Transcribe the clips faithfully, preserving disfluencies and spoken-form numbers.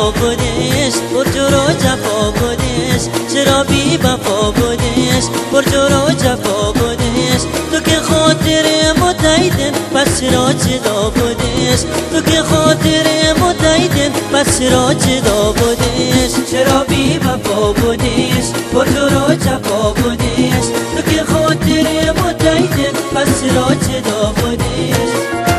بلا بودش برجر و جفا بودش چرا بی وفا بودش برجر و جفا بودش تو که خاطر متعیدن پس چرا جدا بودش تو که خاطر متعیدن پس چرا جدا بودش چرا بی وفا بودش برجر و جفا بودش تو که خاطر متعیدن پس چرا جدا بودش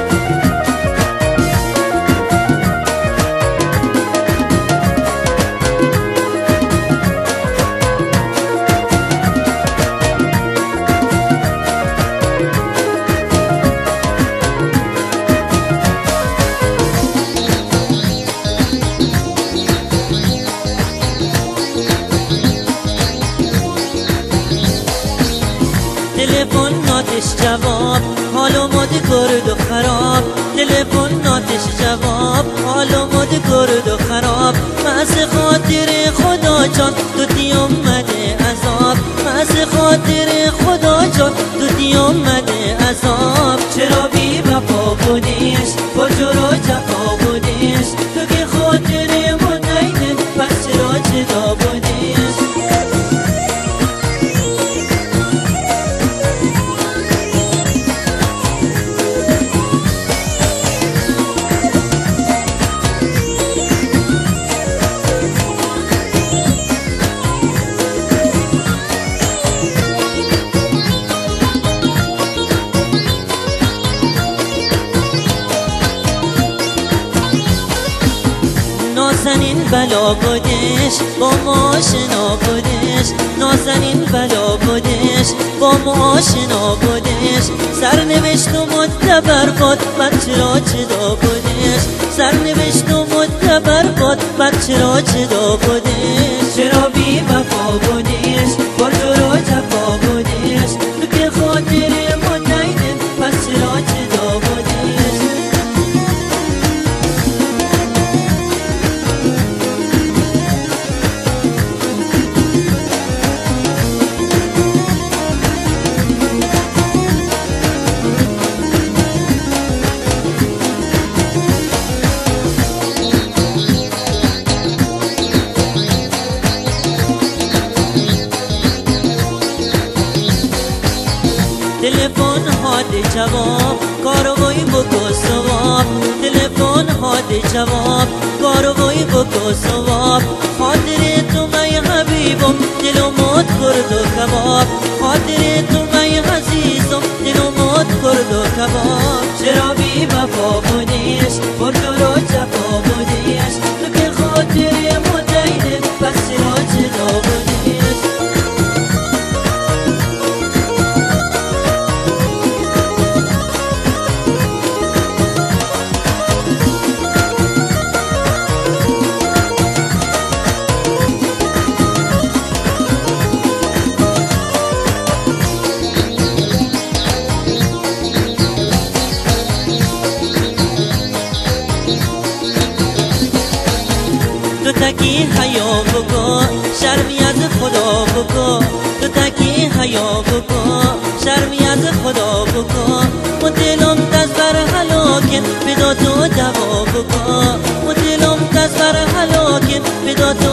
تلفن ناتش جواب حالو مد گرد و خراب تلفن ناتش جواب حالو مد گرد و خراب مز خاطر خدا جان تو دی اومده عذاب مز خاطر خدا جان تو دی اومده عذاب چرا بی وفا بودیش برجر و جفا بودیش تو که خاطر متعیدن پس چرا جدا بودیش نازنین بلا بودش با ما آشنا بودش نازنین بلا بودش با ما آشنا بودش سرنوشت و معتبر باد بعد چرا جدا بودش سرنوشت و معتبر باد بعد چرا جدا بودش چرا بی وفا بودش برجر و جفا بودش تو که خاطر متعیدن پس چرا جدا بودش تلفن هات جواب کاروایی بکو سواب تلفن هات جواب کاروایی بکو سواب خاطر تو می حبیبم دلو موت کرد و کباب خاطر تو می عزیزم دلو موت کرد و کباب چرا بی وفا بودیش برجر و جفا بودیش تو که خاطر متعیدن پس چرا جدا بودیش تو تکی حیا بکن شرمی از خدا بکن تو تکی حیا بکن شرمی از خدا بکن و دلم دست بر هلاکن بدا تو دوا بکن و دلم دست بر هلاکن بدا تو